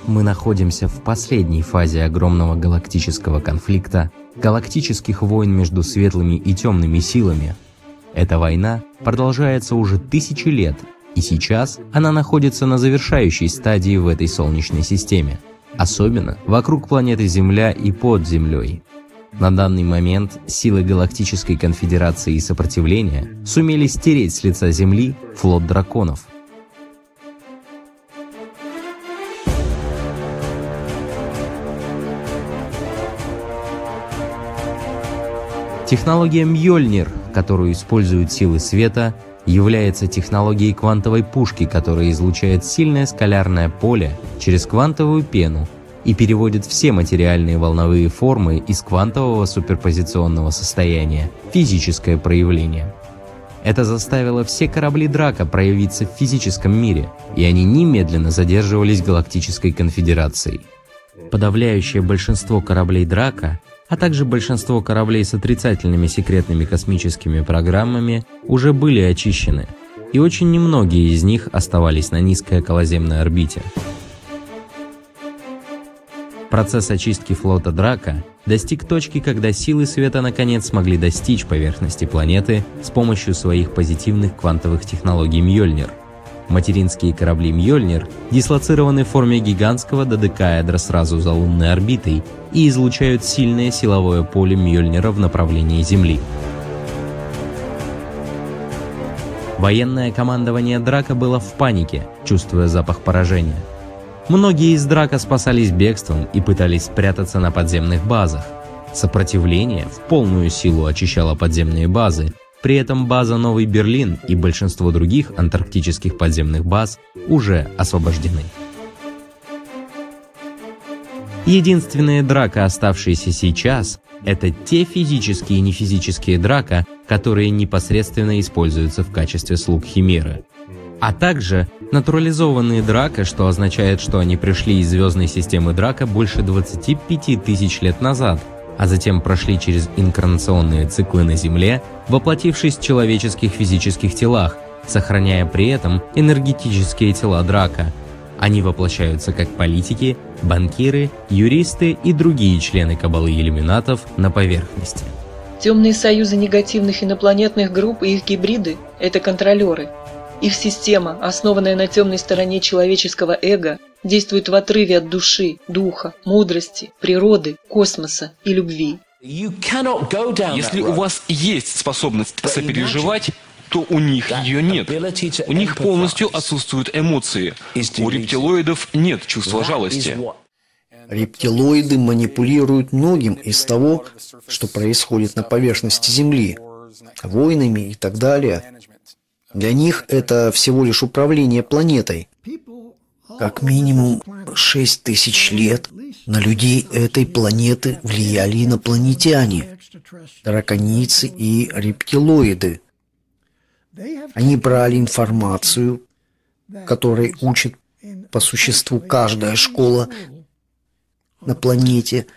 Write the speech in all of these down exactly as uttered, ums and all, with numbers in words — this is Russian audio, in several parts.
мы находимся в последней фазе огромного галактического конфликта, галактических войн между светлыми и темными силами. Эта война продолжается уже тысячи лет, и сейчас она находится на завершающей стадии в этой Солнечной системе, особенно вокруг планеты Земля и под Землей. На данный момент силы Галактической Конфедерации и Сопротивления сумели стереть с лица Земли флот драконов. Технология Мьёльнир, которую используют силы света, является технологией квантовой пушки, которая излучает сильное скалярное поле через квантовую пену и переводит все материальные волновые формы из квантового суперпозиционного состояния в физическое проявление. Это заставило все корабли Драко проявиться в физическом мире, и они немедленно задерживались Галактической Конфедерацией. Подавляющее большинство кораблей Драко, а также большинство кораблей с отрицательными секретными космическими программами уже были очищены, и очень немногие из них оставались на низкой околоземной орбите. Процесс очистки флота Драко достиг точки, когда силы света наконец смогли достичь поверхности планеты с помощью своих позитивных квантовых технологий Мьёльнир. Материнские корабли Мьёльнир дислоцированы в форме гигантского додекаэдра сразу за лунной орбитой и излучают сильное силовое поле Мьёльнира в направлении Земли. Военное командование Драко было в панике, чувствуя запах поражения. Многие из Драко спасались бегством и пытались спрятаться на подземных базах. Сопротивление в полную силу очищало подземные базы. При этом база Новый Берлин и большинство других антарктических подземных баз уже освобождены. Единственные Драко, оставшиеся сейчас, это те физические и нефизические Драко, которые непосредственно используются в качестве слуг Химеры. А также натурализованные Драко, что означает, что они пришли из звездной системы Драко больше двадцати пяти тысяч лет назад, а затем прошли через инкарнационные циклы на Земле, воплотившись в человеческих физических телах, сохраняя при этом энергетические тела Драко. Они воплощаются как политики, банкиры, юристы и другие члены кабалы иллюминатов на поверхности. Темные союзы негативных инопланетных групп и их гибриды – это контролеры. Их система, основанная на темной стороне человеческого эго, действует в отрыве от души, духа, мудрости, природы, космоса и любви. Если у вас есть способность сопереживать, то у них ее нет. У них полностью отсутствуют эмоции. У рептилоидов нет чувства жалости. Рептилоиды манипулируют многим из того, что происходит на поверхности Земли, войнами и так далее. Для них это всего лишь управление планетой. Как минимум шесть тысяч лет на людей этой планеты влияли инопланетяне, драконийцы и рептилоиды. Они брали информацию, которой учит по существу каждая школа на планете,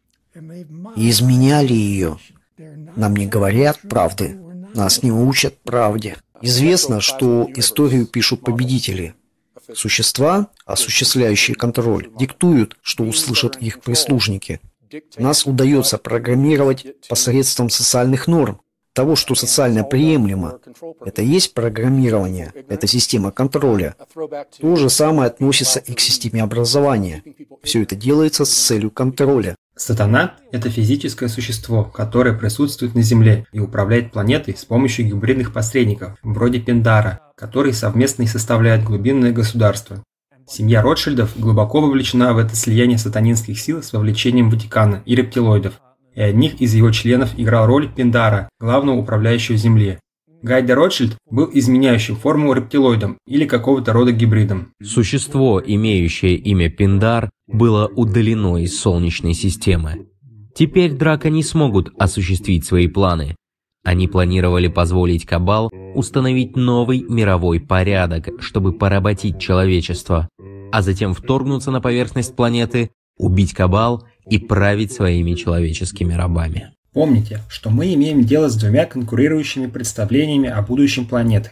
и изменяли ее. Нам не говорят правды, нас не учат правде. Известно, что историю пишут победители. Существа, осуществляющие контроль, диктуют, что услышат их прислужники. Нас удается программировать посредством социальных норм, того, что социально приемлемо. Это есть программирование, это система контроля. То же самое относится и к системе образования. Все это делается с целью контроля. Сатана – это физическое существо, которое присутствует на Земле и управляет планетой с помощью гибридных посредников, вроде Пиндара, которые совместно и составляют глубинное государство. Семья Ротшильдов глубоко вовлечена в это слияние сатанинских сил с вовлечением Ватикана и рептилоидов, и одних из его членов играл роль Пиндара, главного управляющего Земли. Гай де Ротшильд был изменяющим форму рептилоидом или какого-то рода гибридом. Существо, имеющее имя Пиндар, было удалено из Солнечной системы. Теперь Драко не смогут осуществить свои планы. Они планировали позволить Кабал установить новый мировой порядок, чтобы поработить человечество, а затем вторгнуться на поверхность планеты, убить Кабал и править своими человеческими рабами. Помните, что мы имеем дело с двумя конкурирующими представлениями о будущем планеты.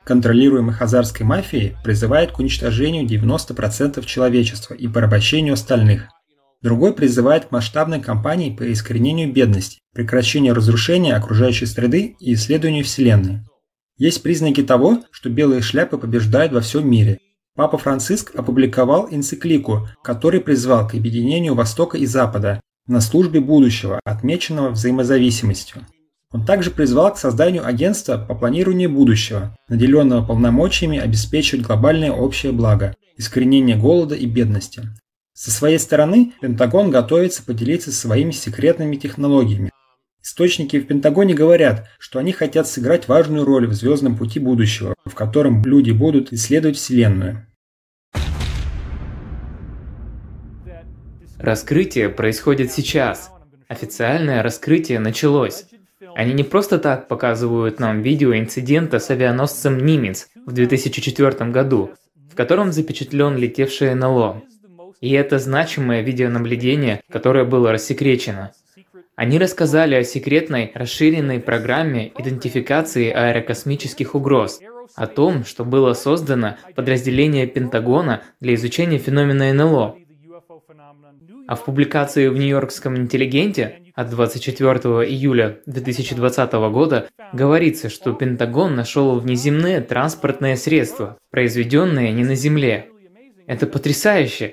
контролируемый хазарской мафией, призывает к уничтожению девяноста процентов человечества и порабощению остальных. Другой призывает к масштабной кампании по искоренению бедности, прекращению разрушения окружающей среды и исследованию Вселенной. Есть признаки того, что белые шляпы побеждают во всем мире. Папа Франциск опубликовал энциклику, который призвал к объединению Востока и Запада на службе будущего, отмеченного взаимозависимостью. Он также призвал к созданию агентства по планированию будущего, наделенного полномочиями обеспечивать глобальное общее благо, искоренение голода и бедности. Со своей стороны, Пентагон готовится поделиться своими секретными технологиями. Источники в Пентагоне говорят, что они хотят сыграть важную роль в звездном пути будущего, в котором люди будут исследовать Вселенную. Раскрытие происходит сейчас. Официальное раскрытие началось. Они не просто так показывают нам видео инцидента с авианосцем «Нимец» в две тысячи четвёртом году, в котором запечатлен летевшее эн эл о. И это значимое видеонаблюдение, которое было рассекречено. Они рассказали о секретной, расширенной программе идентификации аэрокосмических угроз, о том, что было создано подразделение Пентагона для изучения феномена эн эл о. А в публикации в Нью-Йоркском интеллигенте от двадцать четвёртого июля две тысячи двадцатого года говорится, что Пентагон нашел внеземные транспортные средства, произведенные не на Земле. Это потрясающе!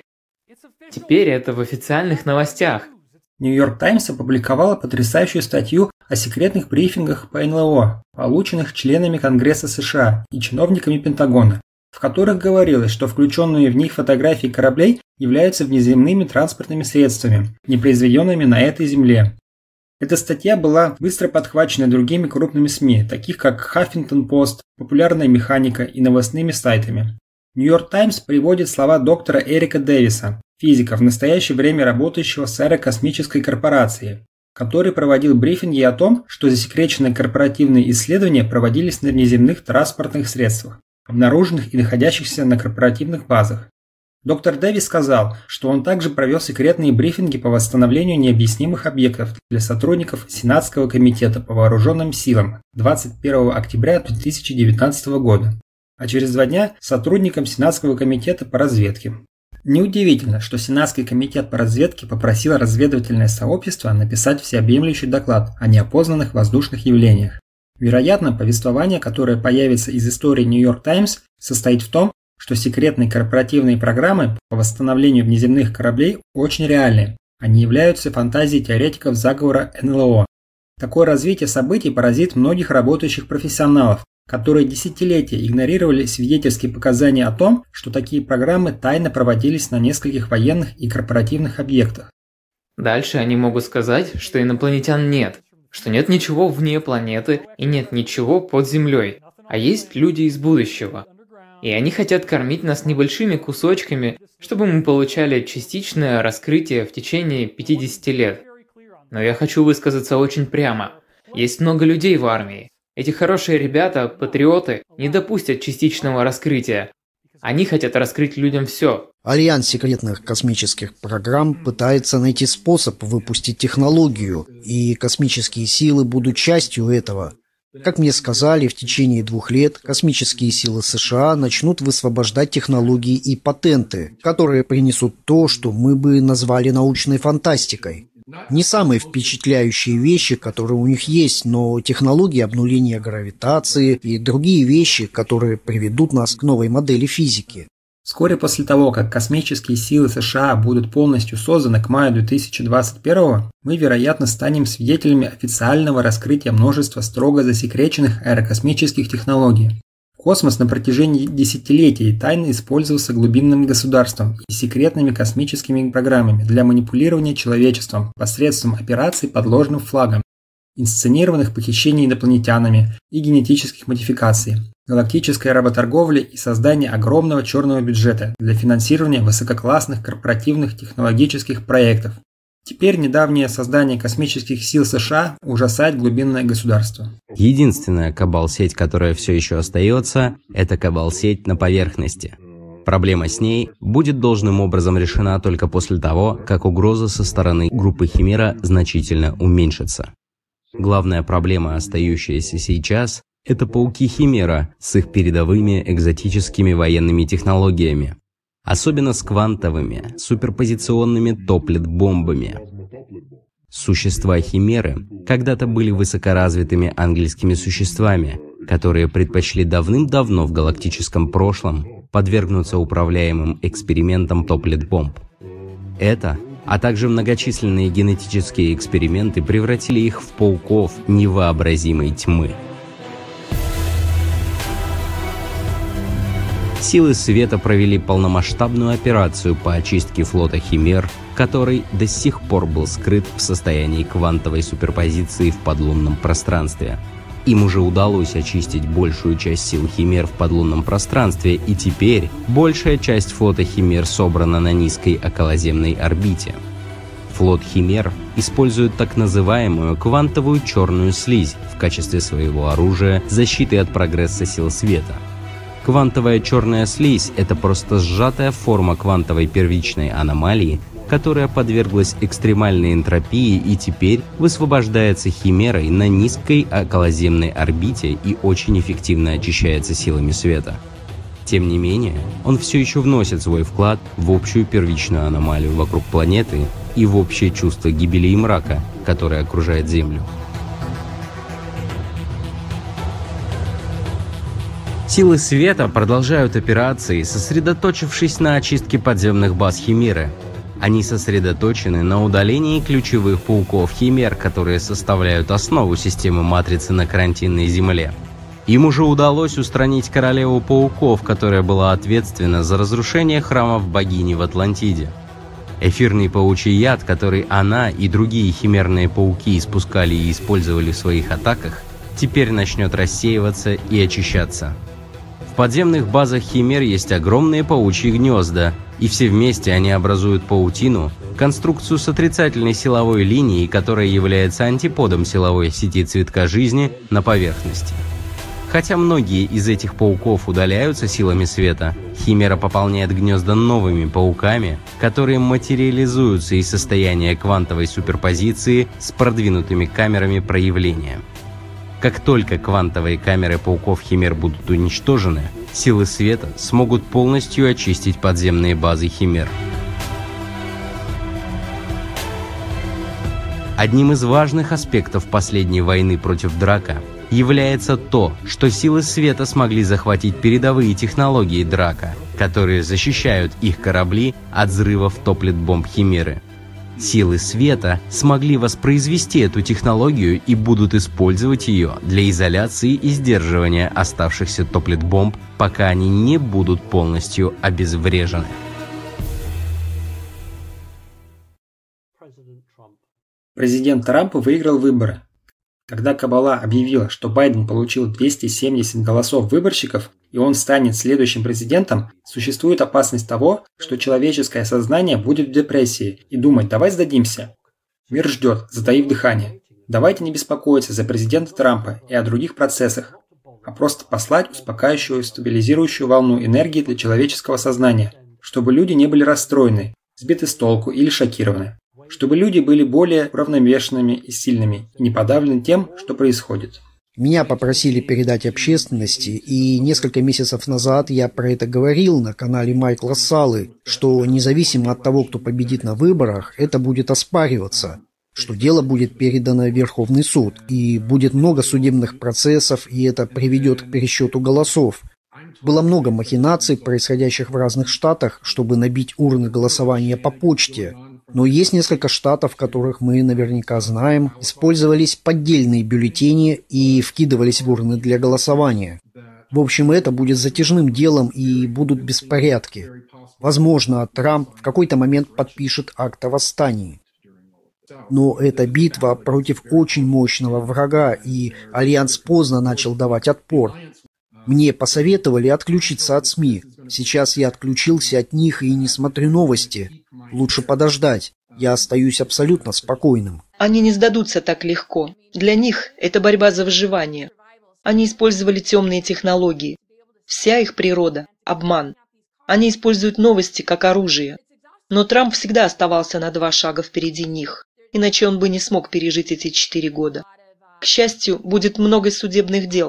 Теперь это в официальных новостях. Нью-Йорк Таймс опубликовала потрясающую статью о секретных брифингах по эн эл о, полученных членами Конгресса США и чиновниками Пентагона, в которых говорилось, что включенные в них фотографии кораблей являются внеземными транспортными средствами, не произведенными на этой Земле. Эта статья была быстро подхвачена другими крупными СМИ, таких как Хаффингтон Пост, Популярная механика и новостными сайтами. Нью-Йорк Таймс приводит слова доктора Эрика Дэвиса, физика, в настоящее время работающего с аэрокосмической корпорацией, который проводил брифинги о том, что засекреченные корпоративные исследования проводились на внеземных транспортных средствах, обнаруженных и находящихся на корпоративных базах. Доктор Дэвис сказал, что он также провел секретные брифинги по восстановлению необъяснимых объектов для сотрудников Сенатского комитета по вооруженным силам двадцать первого октября две тысячи девятнадцатого года, а через два дня сотрудникам Сенатского комитета по разведке. Неудивительно, что Сенатский комитет по разведке попросил разведывательное сообщество написать всеобъемлющий доклад о неопознанных воздушных явлениях. Вероятно, повествование, которое появится из истории Нью-Йорк Таймс, состоит в том, что секретные корпоративные программы по восстановлению внеземных кораблей очень реальны. Они являются фантазией теоретиков заговора эн эл о. Такое развитие событий поразит многих работающих профессионалов, которые десятилетия игнорировали свидетельские показания о том, что такие программы тайно проводились на нескольких военных и корпоративных объектах. Дальше они могут сказать, что инопланетян нет, что нет ничего вне планеты и нет ничего под Землей, а есть люди из будущего. И они хотят кормить нас небольшими кусочками, чтобы мы получали частичное раскрытие в течение пятидесяти лет. Но я хочу высказаться очень прямо. Есть много людей в армии. Эти хорошие ребята, патриоты, не допустят частичного раскрытия. Они хотят раскрыть людям все. Альянс секретных космических программ пытается найти способ выпустить технологию, и космические силы будут частью этого. Как мне сказали, в течение двух лет космические силы США начнут высвобождать технологии и патенты, которые принесут то, что мы бы назвали научной фантастикой. Не самые впечатляющие вещи, которые у них есть, но технологии обнуления гравитации и другие вещи, которые приведут нас к новой модели физики. Вскоре после того, как космические силы США будут полностью созданы к маю две тысячи двадцать первого, мы, вероятно, станем свидетелями официального раскрытия множества строго засекреченных аэрокосмических технологий. Космос на протяжении десятилетий тайно использовался глубинным государством и секретными космическими программами для манипулирования человечеством посредством операций под ложным флагом, инсценированных похищений инопланетянами и генетических модификаций, галактической работорговли и создания огромного черного бюджета для финансирования высококлассных корпоративных технологических проектов. Теперь недавнее создание космических сил США ужасает глубинное государство. Единственная кабал-сеть, которая все еще остается, это кабал-сеть на поверхности. Проблема с ней будет должным образом решена только после того, как угроза со стороны группы Химера значительно уменьшится. Главная проблема, остающаяся сейчас, Это пауки Химера с их передовыми экзотическими военными технологиями, особенно с квантовыми, суперпозиционными топлет-бомбами. Существа Химеры когда-то были высокоразвитыми ангельскими существами, которые предпочли давным-давно в галактическом прошлом подвергнуться управляемым экспериментам топлет-бомб. Это, а также многочисленные генетические эксперименты превратили их в пауков невообразимой тьмы. Силы света провели полномасштабную операцию по очистке флота Химер, который до сих пор был скрыт в состоянии квантовой суперпозиции в подлунном пространстве. Им уже удалось очистить большую часть сил Химер в подлунном пространстве, и теперь большая часть флота Химер собрана на низкой околоземной орбите. Флот Химер использует так называемую квантовую черную слизь в качестве своего оружия защиты от прогресса сил света. Квантовая черная слизь – это просто сжатая форма квантовой первичной аномалии, которая подверглась экстремальной энтропии и теперь высвобождается Химерой на низкой околоземной орбите и очень эффективно очищается силами света. Тем не менее, он все еще вносит свой вклад в общую первичную аномалию вокруг планеты и в общее чувство гибели и мрака, которое окружает Землю. Силы света продолжают операции, сосредоточившись на очистке подземных баз Химеры. Они сосредоточены на удалении ключевых пауков Химер, которые составляют основу системы матрицы на карантинной Земле. Им уже удалось устранить королеву пауков, которая была ответственна за разрушение храмов богини в Атлантиде. Эфирный паучий яд, который она и другие химерные пауки испускали и использовали в своих атаках, теперь начнет рассеиваться и очищаться. В подземных базах Химер есть огромные паучьи гнезда, и все вместе они образуют паутину, конструкцию с отрицательной силовой линией, которая является антиподом силовой сети цветка жизни на поверхности. Хотя многие из этих пауков удаляются силами света, Химера пополняет гнезда новыми пауками, которые материализуются из состояния квантовой суперпозиции с продвинутыми камерами проявления. Как только квантовые камеры пауков Химер будут уничтожены, силы света смогут полностью очистить подземные базы Химер. Одним из важных аспектов последней войны против Драка является то, что силы света смогли захватить передовые технологии Драка, которые защищают их корабли от взрывов топлет-бомб Химеры. Силы света смогли воспроизвести эту технологию и будут использовать ее для изоляции и сдерживания оставшихся топлет-бомб, пока они не будут полностью обезврежены. Президент Трамп выиграл выборы. Когда Кабала объявила, что Байден получил двести семьдесят голосов выборщиков, и он станет следующим президентом, существует опасность того, что человеческое сознание будет в депрессии и думать: давай сдадимся. Мир ждет, затаив дыхание. Давайте не беспокоиться за президента Трампа и о других процессах, а просто послать успокаивающую и стабилизирующую волну энергии для человеческого сознания, чтобы люди не были расстроены, сбиты с толку или шокированы. Чтобы люди были более уравновешенными и сильными, и не подавлены тем, что происходит. Меня попросили передать общественности, и несколько месяцев назад я про это говорил на канале Майкла Салы, что независимо от того, кто победит на выборах, это будет оспариваться, что дело будет передано в Верховный суд, и будет много судебных процессов, и это приведет к пересчету голосов. Было много махинаций, происходящих в разных штатах, чтобы набить урны голосования по почте. Но есть несколько штатов, в которых мы наверняка знаем, использовались поддельные бюллетени и вкидывались в урны для голосования. В общем, это будет затяжным делом и будут беспорядки. Возможно, Трамп в какой-то момент подпишет акт о восстании. Но это битва против очень мощного врага, и Альянс поздно начал давать отпор. Мне посоветовали отключиться от СМИ. Сейчас я отключился от них и не смотрю новости. Лучше подождать. Я остаюсь абсолютно спокойным. Они не сдадутся так легко. Для них это борьба за выживание. Они использовали темные технологии. Вся их природа – обман. Они используют новости как оружие. Но Трамп всегда оставался на два шага впереди них. Иначе он бы не смог пережить эти четыре года. К счастью, будет много судебных дел.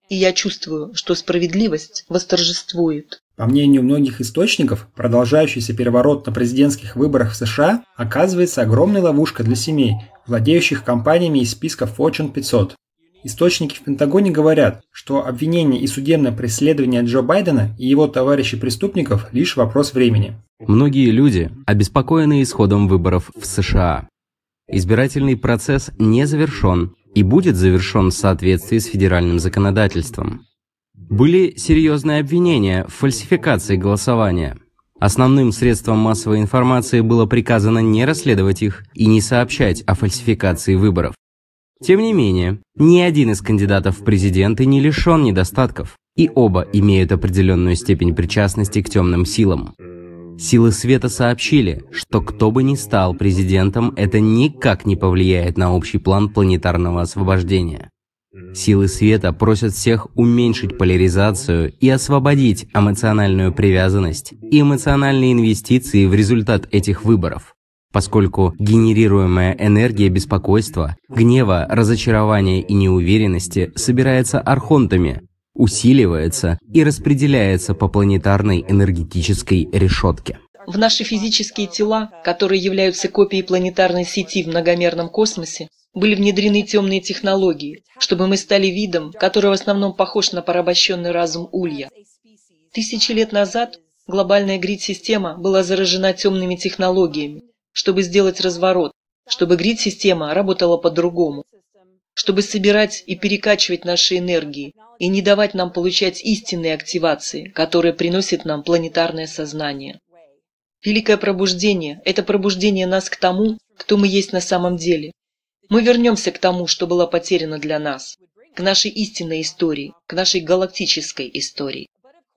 И я чувствую, что справедливость восторжествует. По мнению многих источников, продолжающийся переворот на президентских выборах в США оказывается огромной ловушкой для семей, владеющих компаниями из списка Fortune пятьсот. Источники в Пентагоне говорят, что обвинение и судебное преследование Джо Байдена и его товарищей-преступников – лишь вопрос времени. Многие люди обеспокоены исходом выборов в США. Избирательный процесс не завершен и будет завершен в соответствии с федеральным законодательством. Были серьезные обвинения в фальсификации голосования. Основным средством массовой информации было приказано не расследовать их и не сообщать о фальсификации выборов. Тем не менее, ни один из кандидатов в президенты не лишен недостатков, и оба имеют определенную степень причастности к темным силам. Силы света сообщили, что кто бы ни стал президентом, это никак не повлияет на общий план планетарного освобождения. Силы света просят всех уменьшить поляризацию и освободить эмоциональную привязанность и эмоциональные инвестиции в результат этих выборов, поскольку генерируемая энергия беспокойства, гнева, разочарования и неуверенности собирается архонтами, усиливается и распределяется по планетарной энергетической решетке. В наши физические тела, которые являются копией планетарной сети в многомерном космосе, были внедрены темные технологии, чтобы мы стали видом, который в основном похож на порабощенный разум Улья. Тысячи лет назад глобальная грид-система была заражена темными технологиями, чтобы сделать разворот, чтобы грид-система работала по-другому, чтобы собирать и перекачивать наши энергии и не давать нам получать истинные активации, которые приносят нам планетарное сознание. Великое пробуждение – это пробуждение нас к тому, кто мы есть на самом деле. Мы вернемся к тому, что было потеряно для нас, к нашей истинной истории, к нашей галактической истории.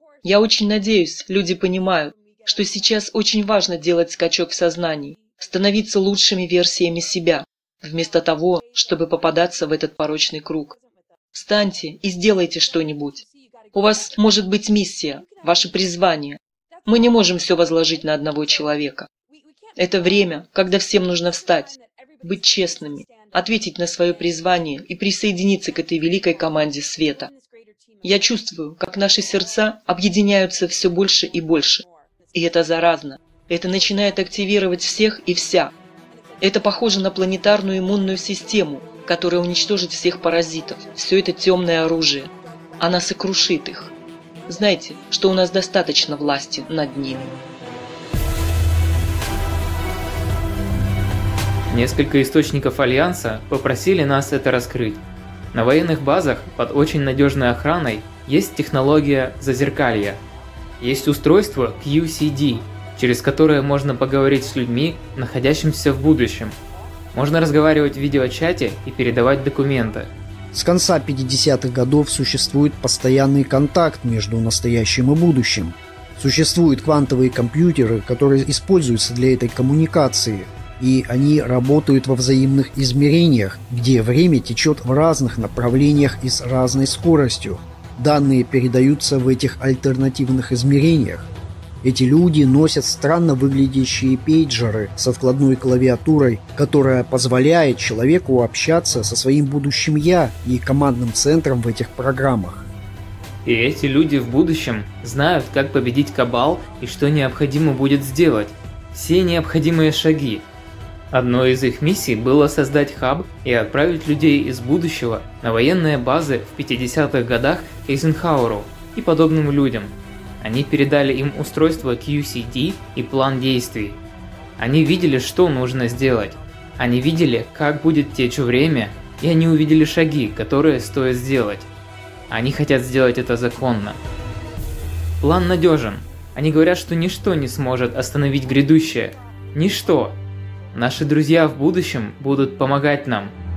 Я очень надеюсь, люди понимают, что сейчас очень важно делать скачок в сознании, становиться лучшими версиями себя, вместо того, чтобы попадаться в этот порочный круг. Встаньте и сделайте что-нибудь. У вас может быть миссия, ваше призвание. Мы не можем все возложить на одного человека. Это время, когда всем нужно встать, быть честными, ответить на свое призвание и присоединиться к этой великой команде света. Я чувствую, как наши сердца объединяются все больше и больше. И это заразно. Это начинает активировать всех и вся. Это похоже на планетарную иммунную систему, которая уничтожит всех паразитов, все это темное оружие. Она сокрушит их. Знайте, что у нас достаточно власти над ними. Несколько источников Альянса попросили нас это раскрыть. На военных базах под очень надежной охраной есть технология зазеркалья. Есть устройство кью си ди, через которое можно поговорить с людьми, находящимися в будущем. Можно разговаривать в видеочате и передавать документы. С конца пятидесятых годов существует постоянный контакт между настоящим и будущим. Существуют квантовые компьютеры, которые используются для этой коммуникации, и они работают во взаимных измерениях, где время течет в разных направлениях и с разной скоростью. Данные передаются в этих альтернативных измерениях. Эти люди носят странно выглядящие пейджеры с откладной клавиатурой, которая позволяет человеку общаться со своим будущим «я» и командным центром в этих программах. И эти люди в будущем знают, как победить Кабал и что необходимо будет сделать. Все необходимые шаги. Одной из их миссий было создать хаб и отправить людей из будущего на военные базы в пятидесятых годах к Эйзенхауэру и подобным людям. Они передали им устройство кью си ди и план действий. Они видели, что нужно сделать. Они видели, как будет течь время, и они увидели шаги, которые стоит сделать. Они хотят сделать это законно. План надежен. Они говорят, что ничто не сможет остановить грядущее. Ничто. Наши друзья в будущем будут помогать нам.